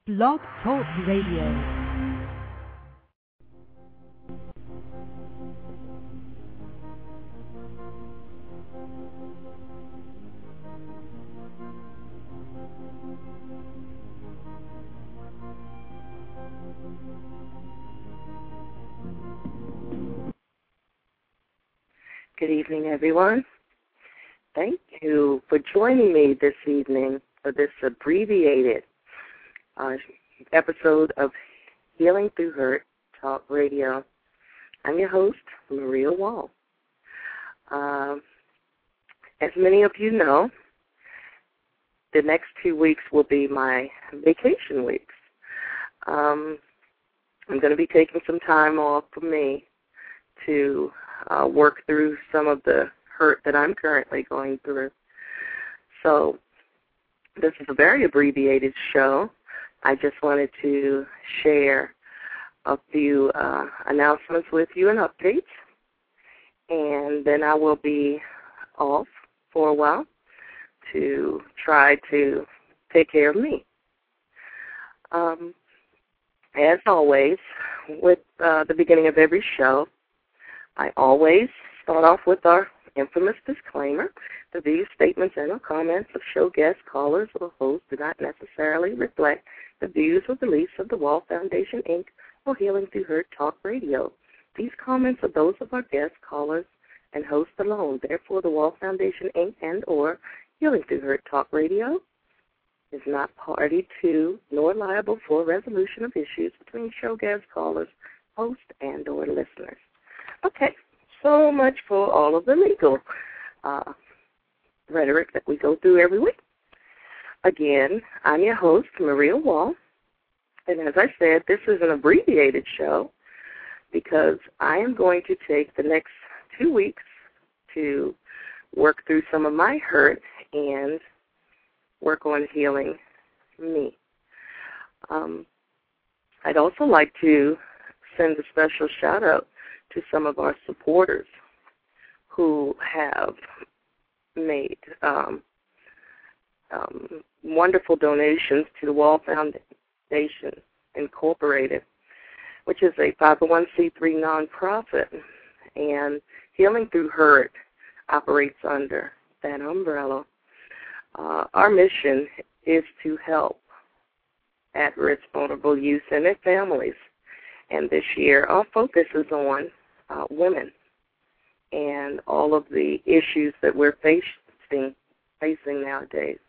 Blog Talk Radio. Good evening, everyone. Thank you for joining me this evening for this abbreviated episode of Healing Through Hurt Talk Radio. I'm your host, Maria Wall. As many of you know, the next 2 weeks will be my vacation weeks. I'm going to be taking some time off for me to work through some of the hurt that I'm currently going through. So this is a very abbreviated show. I just wanted to share a few announcements with you and updates, and then I will be off for a while to try to take care of me. As always, with the beginning of every show, I always start off with our infamous disclaimer. The views, statements, and or comments of show guests, callers, or hosts do not necessarily reflect the views or beliefs of the Wall Foundation, Inc. or Healing Through Hurt Talk Radio. These comments are those of our guests, callers, and hosts alone. Therefore, the Wall Foundation, Inc. and or Healing Through Hurt Talk Radio is not party to nor liable for resolution of issues between show guests, callers, hosts, and or listeners. Okay, so much for all of the legal rhetoric that we go through every week. Again, I'm your host, Maria Wall, and as I said, this is an abbreviated show because I am going to take the next 2 weeks to work through some of my hurt and work on healing me. I'd also like to send a special shout-out to some of our supporters who have made wonderful donations to the Wall Foundation, Incorporated, which is a 501c3 nonprofit, and Healing Through Hurt operates under that umbrella. Our mission is to help at-risk vulnerable youth and their families, and this year our focus is on women and all of the issues that we're facing nowadays.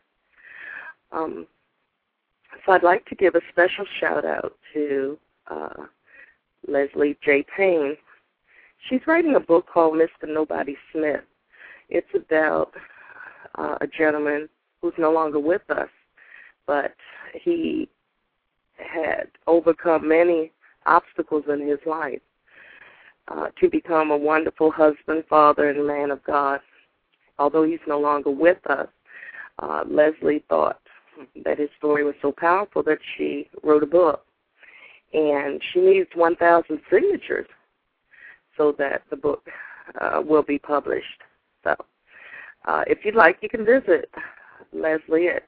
So I'd like to give a special shout-out to Leslie J. Payne. She's writing a book called Mr. Nobody Smith. It's about a gentleman who's no longer with us, but he had overcome many obstacles in his life to become a wonderful husband, father, and man of God. Although he's no longer with us, Leslie thought that his story was so powerful that she wrote a book. And she needs 1,000 signatures so that the book will be published. So if you'd like, you can visit Leslie at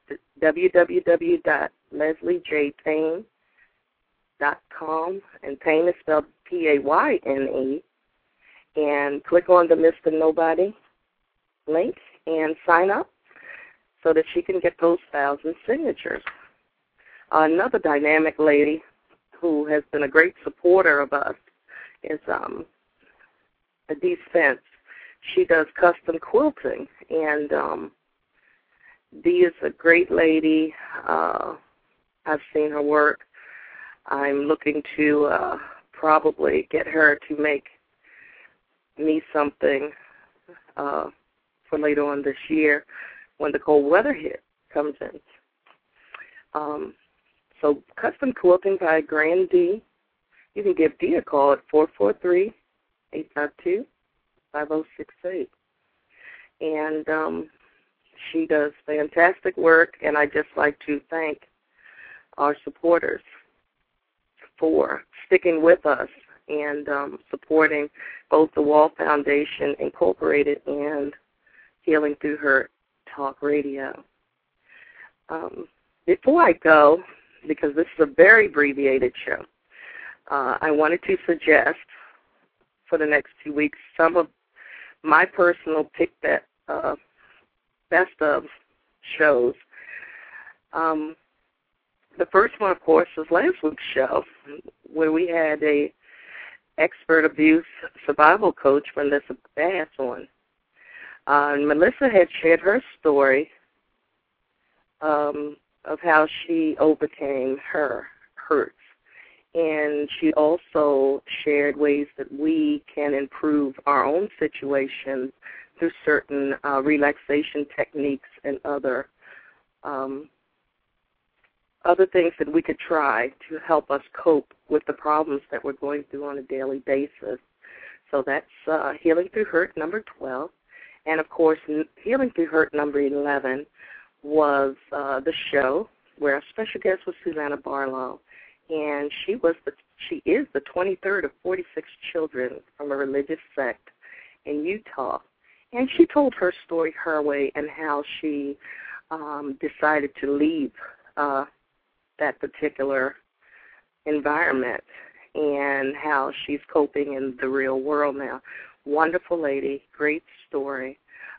www.lesliejpayne.com, and Payne is spelled Payne, and click on the Mr. Nobody link and sign up so that she can get those 1,000 signatures. Another dynamic lady who has been a great supporter of us is Adie Spence. She does custom quilting, and Dee is a great lady. I've seen her work. I'm looking to probably get her to make me something for later on this year when the cold weather comes in. So custom quilting by Grand D. You can give Dee a call at 443-852-5068. And she does fantastic work, and I'd just like to thank our supporters for sticking with us and supporting both the Wall Foundation, Incorporated, and Healing Through Hurt Talk Radio. Before I go, because this is a very abbreviated show, I wanted to suggest for the next 2 weeks some of my personal best of shows. The first one, of course, was last week's show, where we had a expert abuse survival coach, Melissa Bass, on. Melissa had shared her story of how she overcame her hurts. And she also shared ways that we can improve our own situations through certain relaxation techniques and other things that we could try to help us cope with the problems that we're going through on a daily basis. So that's Healing Through Hurt number 12. And, of course, Healing Through Hurt number 11 was the show where our special guest was Susanna Barlow. And she is the 23rd of 46 children from a religious sect in Utah. And she told her story her way and how she decided to leave that particular environment and how she's coping in the real world now. Wonderful lady, great story.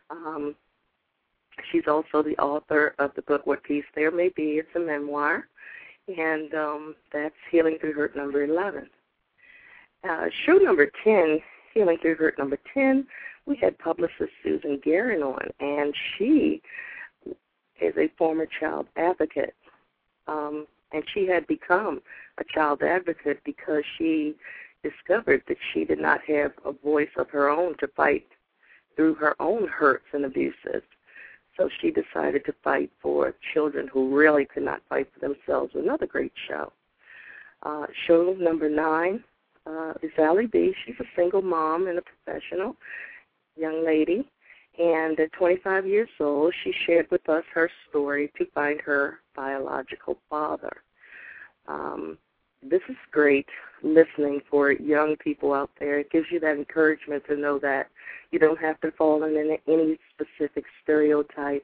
She's also the author of the book, What Peace There May Be. It's a memoir, and that's Healing Through Hurt number 11. Show number 10, Healing Through Hurt number 10, we had publicist Susan Guerin on, and she is a former child advocate. And she had become a child advocate because she discovered that she did not have a voice of her own to fight through her own hurts and abuses. So she decided to fight for children who really could not fight for themselves. Another great show. Show number 9 is Allie B. She's a single mom and a professional young lady. And at 25 years old, she shared with us her story to find her biological father. This is great listening for young people out there. It gives you that encouragement to know that you don't have to fall in any specific stereotype.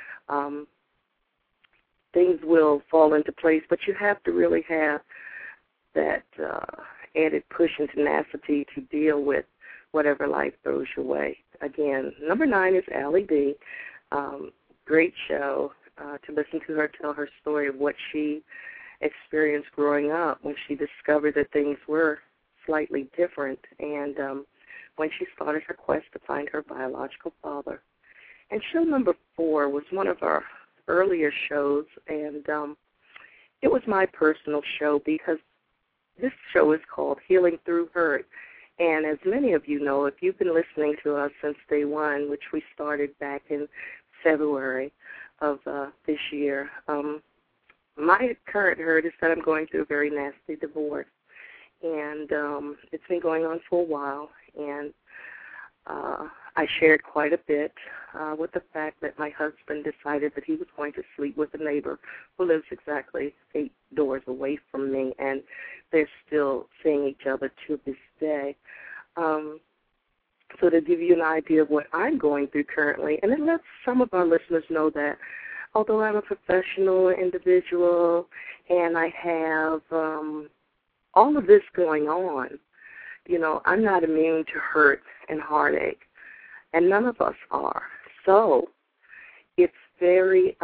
Things will fall into place, but you have to really have that added push and tenacity to deal with whatever life throws your way. Again, number 9 is Allie B. Great show to listen to her tell her story of what she experienced growing up when she discovered that things were slightly different and when she started her quest to find her biological father. And show number 4 was one of our earlier shows, and it was my personal show because this show is called Healing Through Hurt. And as many of you know, if you've been listening to us since day one, which we started back in February of this year, my current hurt is that I'm going through a very nasty divorce. And it's been going on for a while. And I shared quite a bit with the fact that my husband decided that he was going to sleep with a neighbor who lives exactly 8 doors away from me, and they're still seeing each other to this day. So to give you an idea of what I'm going through currently, and it lets some of our listeners know that although I'm a professional individual and I have all of this going on, you know, I'm not immune to hurt and heartache, and none of us are. So it's very,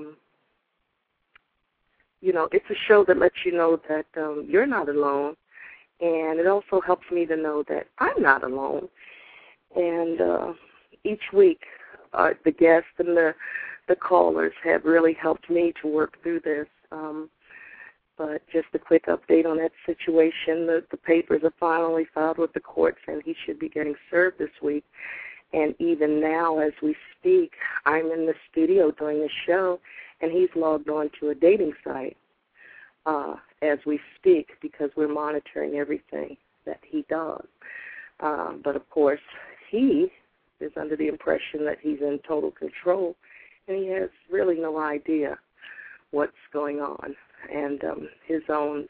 it's a show that lets you know that you're not alone, and it also helps me to know that I'm not alone. And each week, the guests and the callers have really helped me to work through this. But just a quick update on that situation. The papers are finally filed with the courts, and he should be getting served this week. And even now, as we speak, I'm in the studio doing the show, and he's logged on to a dating site as we speak because we're monitoring everything that he does. But, of course, he is under the impression that he's in total control, and he has really no idea what's going on. And his own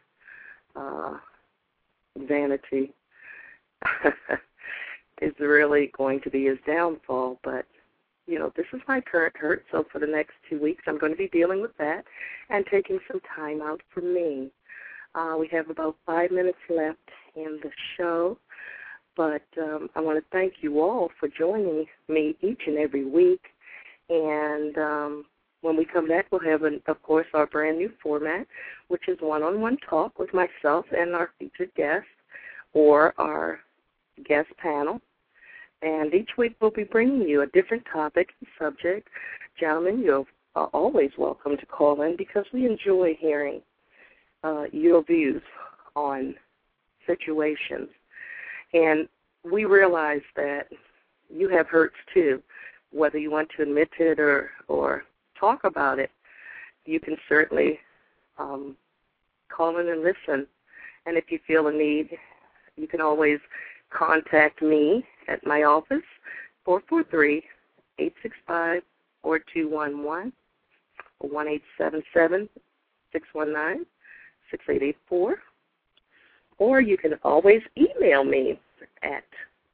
vanity is really going to be his downfall. But this is my current hurt, so for the next 2 weeks I'm going to be dealing with that and taking some time out for me. We have about 5 minutes left in the show, but I want to thank you all for joining me each and every week. And when we come back, we'll have, of course, our brand new format, which is one-on-one talk with myself and our featured guest or our guest panel. And each week we'll be bringing you a different topic and subject. Gentlemen, you're always welcome to call in because we enjoy hearing your views on situations. And we realize that you have hurts too. Whether you want to admit it or talk about it, you can certainly call in and listen. And if you feel a need, you can always contact me at my office, 443-865-4211 or 1-877-619-6884. Or you can always email me at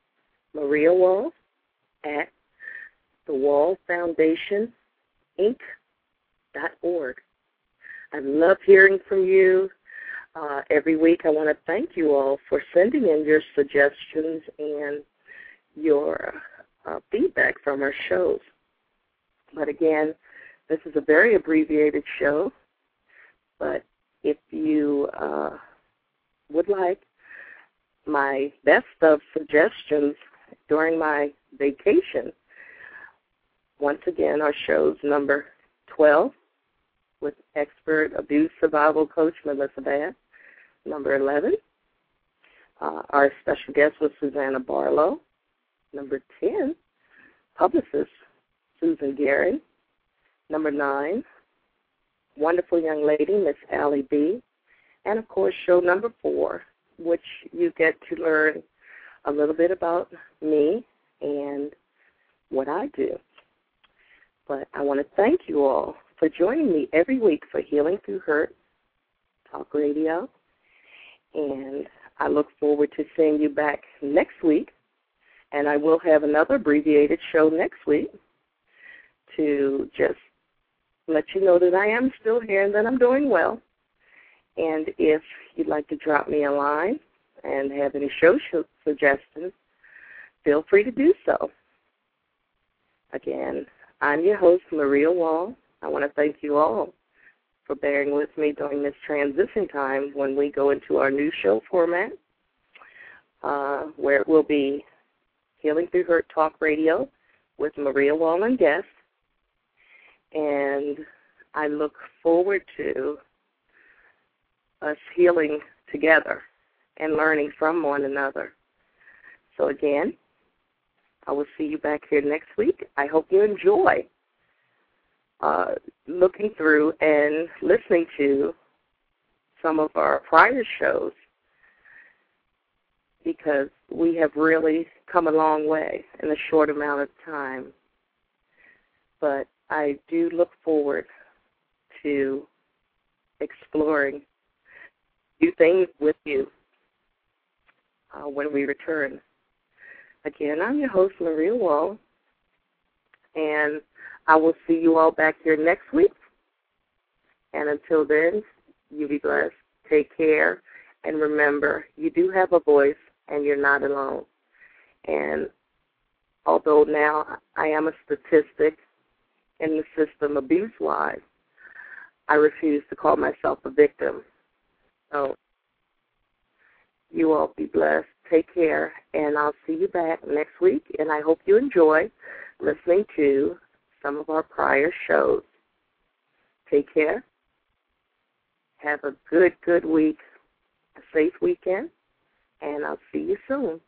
mariawall@thewallfoundationinc.org. I love hearing from you. Every week I want to thank you all for sending in your suggestions and your feedback from our shows. But again, this is a very abbreviated show, but if you would like my best of suggestions during my vacation, once again, our show's number 12 with expert abuse survival coach Melissa Bass. Number 11, our special guest was Susanna Barlow. Number 10, publicist Susan Gary. Number 9, wonderful young lady Miss Allie B. And, of course, show number 4, which you get to learn a little bit about me and what I do. But I want to thank you all for joining me every week for Healing Through Hurt Talk Radio. And I look forward to seeing you back next week. And I will have another abbreviated show next week to just let you know that I am still here and that I'm doing well. And if you'd like to drop me a line and have any show suggestions, feel free to do so. Again, I'm your host, Maria Wall. I want to thank you all for bearing with me during this transition time when we go into our new show format, where it will be Healing Through Hurt Talk Radio with Maria Wall and guests. And I look forward to us healing together and learning from one another. So again, I will see you back here next week. I hope you enjoy looking through and listening to some of our prior shows, because we have really come a long way in a short amount of time. But I do look forward to exploring new things with you when we return. Again, I'm your host, Maria Wall, and I will see you all back here next week. And until then, you be blessed. Take care. And remember, you do have a voice, and you're not alone. And although now I am a statistic in the system abuse-wise, I refuse to call myself a victim. So you all be blessed. Take care, and I'll see you back next week. And I hope you enjoy listening to some of our prior shows. Take care. Have a good week, a safe weekend, and I'll see you soon.